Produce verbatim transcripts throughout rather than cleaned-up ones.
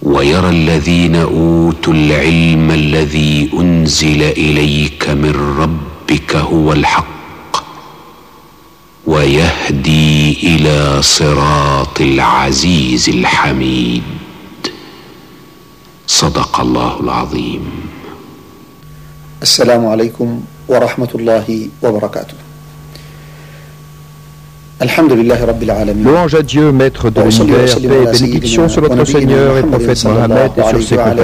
ويرى الذين أوتوا العلم الذي أنزل إليك من ربك هو الحق ويهدي إلى صراط العزيز الحميد. صدق الله العظيم. السلام عليكم ورحمة الله وبركاته. Louange à Dieu, maître de l'univers, paix et bénédiction sur notre Seigneur et prophète Mohammed et sur ses compagnons.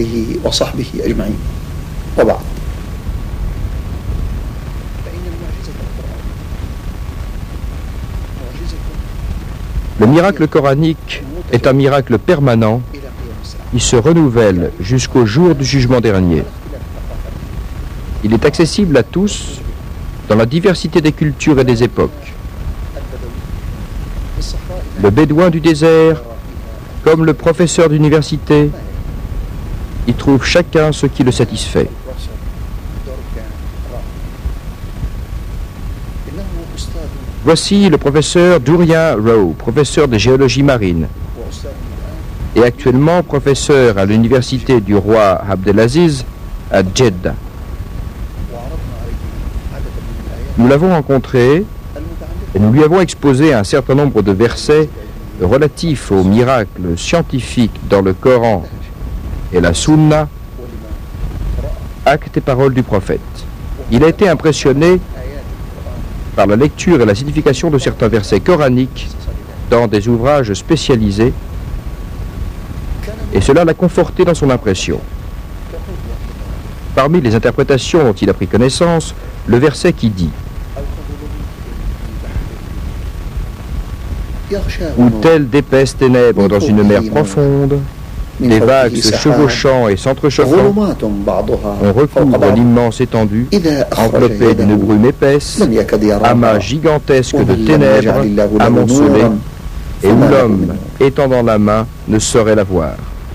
Le miracle coranique est un miracle permanent qui se renouvelle jusqu'au jour du jugement dernier. Il est accessible à tous dans la diversité des cultures et des époques. Le bédouin du désert, comme le professeur d'université, y trouve chacun ce qui le satisfait. Voici le professeur Durian Rowe, professeur de géologie marine, et actuellement professeur à l'université du roi Abdelaziz à Jeddah. Nous l'avons rencontré et nous lui avons exposé un certain nombre de versets relatifs aux miracles scientifiques dans le Coran et la Sunna, actes et paroles du prophète. Il a été impressionné par la lecture et la signification de certains versets coraniques dans des ouvrages spécialisés, et cela l'a conforté dans son impression. Parmi les interprétations dont il a pris connaissance, le verset qui dit « Ou telles d'épaisses ténèbres dans une mer profonde, des vagues se chevauchant et s'entrechauffant, on recouvre l'immense étendue, enveloppée d'une brume épaisse, amas gigantesque de ténèbres amoncelées, et où l'homme, étendant la main, ne saurait la voir.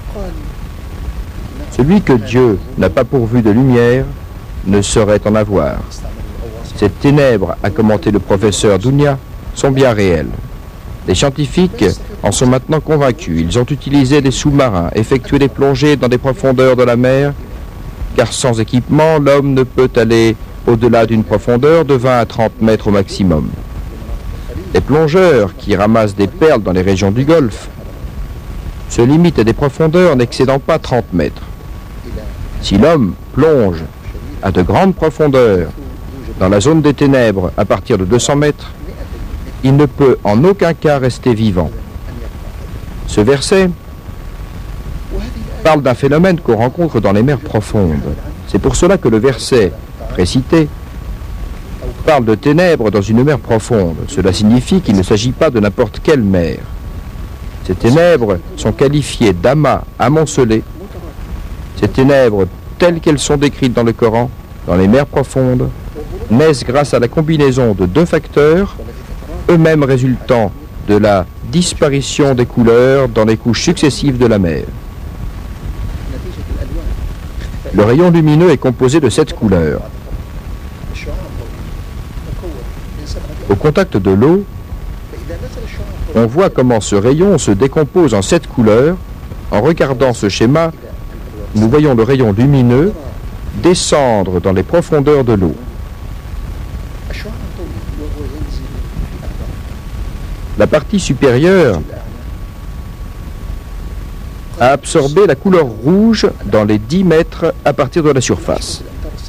Celui que Dieu n'a pas pourvu de lumière ne saurait en avoir. Ces ténèbres, a commenté le professeur Dounia, sont bien réelles. Les scientifiques en sont maintenant convaincus. Ils ont utilisé des sous-marins, effectué des plongées dans des profondeurs de la mer, car sans équipement, l'homme ne peut aller au-delà d'une profondeur de vingt à trente mètres au maximum. Les plongeurs qui ramassent des perles dans les régions du Golfe se limitent à des profondeurs n'excédant pas trente mètres. Si l'homme plonge à de grandes profondeurs dans la zone des ténèbres à partir de deux cents mètres, il ne peut en aucun cas rester vivant. Ce verset parle d'un phénomène qu'on rencontre dans les mers profondes. C'est pour cela que le verset précité parle de ténèbres dans une mer profonde. Cela signifie qu'il ne s'agit pas de n'importe quelle mer. Ces ténèbres sont qualifiées d'amas amoncelés. Ces ténèbres, telles qu'elles sont décrites dans le Coran, dans les mers profondes, naissent grâce à la combinaison de deux facteurs, eux-mêmes résultant de la disparition des couleurs dans les couches successives de la mer. Le rayon lumineux est composé de sept couleurs. Au contact de l'eau, on voit comment ce rayon se décompose en sept couleurs. En regardant ce schéma, nous voyons le rayon lumineux descendre dans les profondeurs de l'eau. La partie supérieure a absorbé la couleur rouge dans les dix mètres à partir de la surface.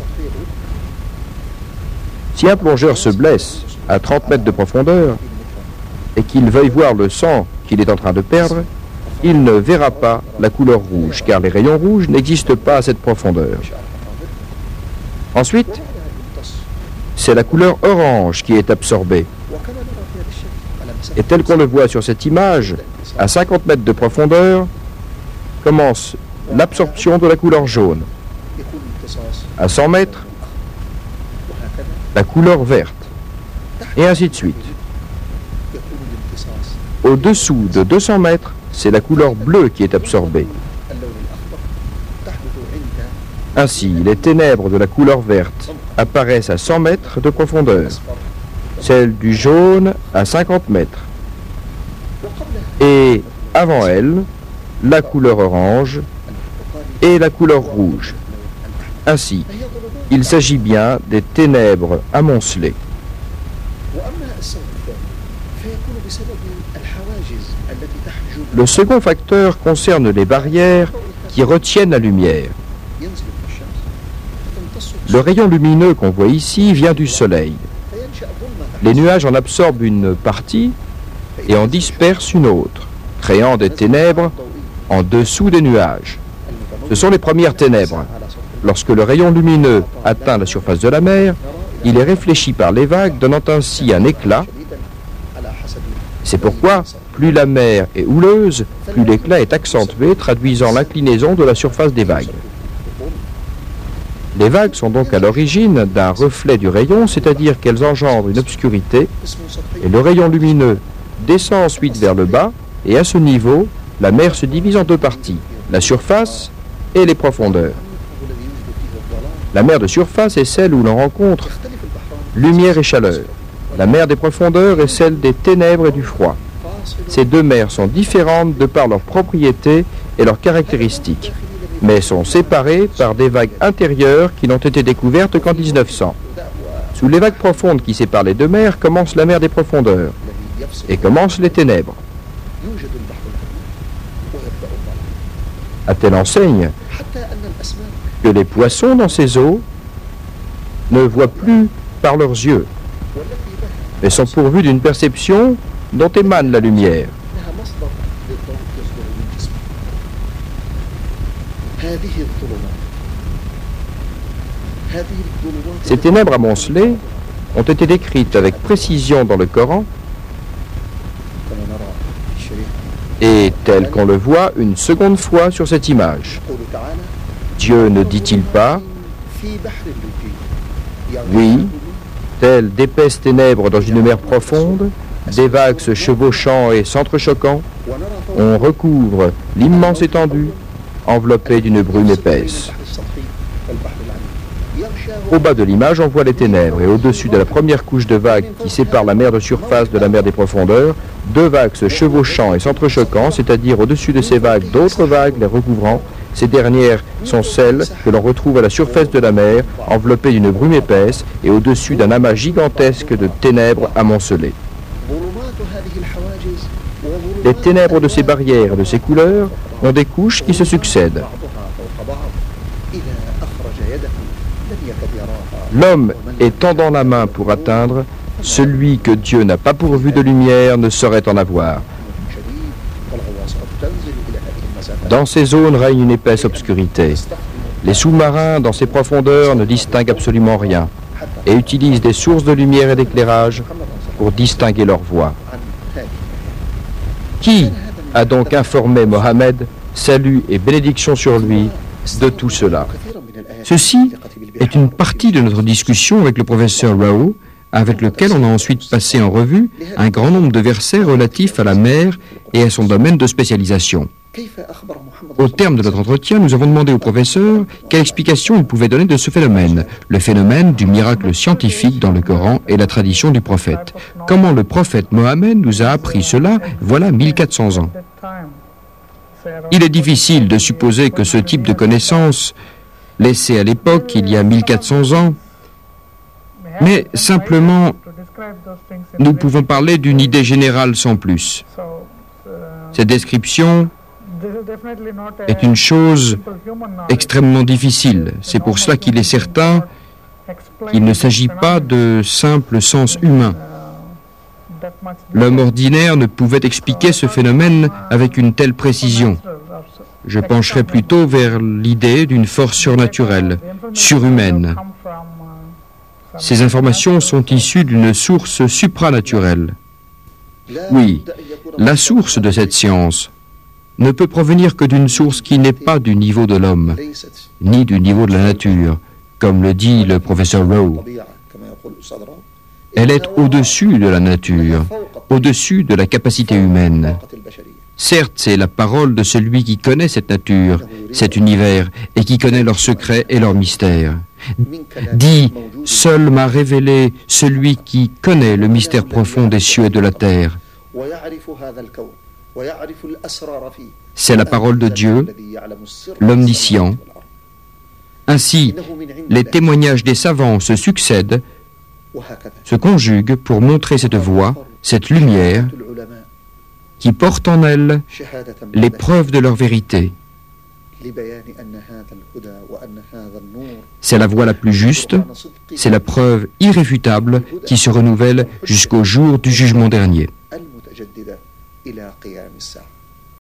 Si un plongeur se blesse à trente mètres de profondeur et qu'il veuille voir le sang qu'il est en train de perdre, il ne verra pas la couleur rouge, car les rayons rouges n'existent pas à cette profondeur. Ensuite, c'est la couleur orange qui est absorbée. Et tel qu'on le voit sur cette image, à cinquante mètres de profondeur, commence l'absorption de la couleur jaune. À cent mètres, la couleur verte, et ainsi de suite. Au-dessous de deux cents mètres, c'est la couleur bleue qui est absorbée. Ainsi, les ténèbres de la couleur verte apparaissent à cent mètres de profondeur, celles du jaune à cinquante mètres. Et avant elles, la couleur orange et la couleur rouge. Ainsi, il s'agit bien des ténèbres amoncelées. Le second facteur concerne les barrières qui retiennent la lumière. Le rayon lumineux qu'on voit ici vient du soleil. Les nuages en absorbent une partie et en dispersent une autre, créant des ténèbres en dessous des nuages. Ce sont les premières ténèbres. Lorsque le rayon lumineux atteint la surface de la mer, il est réfléchi par les vagues, donnant ainsi un éclat. C'est pourquoi, plus la mer est houleuse, plus l'éclat est accentué, traduisant l'inclinaison de la surface des vagues. Les vagues sont donc à l'origine d'un reflet du rayon, c'est-à-dire qu'elles engendrent une obscurité, et le rayon lumineux descend ensuite vers le bas, et à ce niveau, la mer se divise en deux parties, la surface et les profondeurs. La mer de surface est celle où l'on rencontre lumière et chaleur. La mer des profondeurs est celle des ténèbres et du froid. Ces deux mers sont différentes de par leurs propriétés et leurs caractéristiques, mais sont séparées par des vagues intérieures qui n'ont été découvertes qu'en mille neuf cents. Sous les vagues profondes qui séparent les deux mers commence la mer des profondeurs et commencent les ténèbres. À telle enseigne que les poissons dans ces eaux ne voient plus par leurs yeux, mais sont pourvus d'une perception dont émane la lumière. Ces ténèbres amoncelées ont été décrites avec précision dans le Coran et telles qu'on le voit une seconde fois sur cette image. Dieu ne dit-il pas: oui, telles d'épaisses ténèbres dans une mer profonde, des vagues se chevauchant et s'entrechoquant, on recouvre l'immense étendue enveloppée d'une brume épaisse. Au bas de l'image, on voit les ténèbres, et au-dessus de la première couche de vagues qui sépare la mer de surface de la mer des profondeurs, deux vagues se chevauchant et s'entrechoquant, c'est-à-dire au-dessus de ces vagues d'autres vagues les recouvrant. Ces dernières sont celles que l'on retrouve à la surface de la mer, enveloppées d'une brume épaisse et au-dessus d'un amas gigantesque de ténèbres amoncelées. Les ténèbres de ces barrières et de ces couleurs ont des couches qui se succèdent. L'homme étendant la main pour atteindre, celui que Dieu n'a pas pourvu de lumière ne saurait en avoir. Dans ces zones règne une épaisse obscurité. Les sous-marins, dans ces profondeurs, ne distinguent absolument rien et utilisent des sources de lumière et d'éclairage pour distinguer leur voie. Qui a donc informé Mohammed, salut et bénédiction sur lui, de tout cela? Ceci est une partie de notre discussion avec le professeur Rao, avec lequel on a ensuite passé en revue un grand nombre de versets relatifs à la mer et à son domaine de spécialisation. Au terme de notre entretien, nous avons demandé au professeur quelle explication il pouvait donner de ce phénomène, le phénomène du miracle scientifique dans le Coran et la tradition du prophète. Comment le prophète Mohammed nous a appris cela, voilà mille quatre cents ans. Il est difficile de supposer que ce type de connaissances, laissées à l'époque, il y a mille quatre cents ans, mais simplement, nous pouvons parler d'une idée générale sans plus. Cette description est une chose extrêmement difficile. C'est pour cela qu'il est certain qu'il ne s'agit pas de simple sens humain. L'homme ordinaire ne pouvait expliquer ce phénomène avec une telle précision. Je pencherai plutôt vers l'idée d'une force surnaturelle, surhumaine. Ces informations sont issues d'une source supranaturelle. Oui, la source de cette science ne peut provenir que d'une source qui n'est pas du niveau de l'homme, ni du niveau de la nature, comme le dit le professeur Rowe. Elle est au-dessus de la nature, au-dessus de la capacité humaine. Certes, c'est la parole de celui qui connaît cette nature, cet univers, et qui connaît leurs secrets et leurs mystères. Dis, seul m'a révélé celui qui connaît le mystère profond des cieux et de la terre. C'est la parole de Dieu, l'omniscient. Ainsi, les témoignages des savants se succèdent, se conjuguent pour montrer cette voie, cette lumière, qui porte en elle les preuves de leur vérité. C'est la voie la plus juste, c'est la preuve irréfutable qui se renouvelle jusqu'au jour du jugement dernier.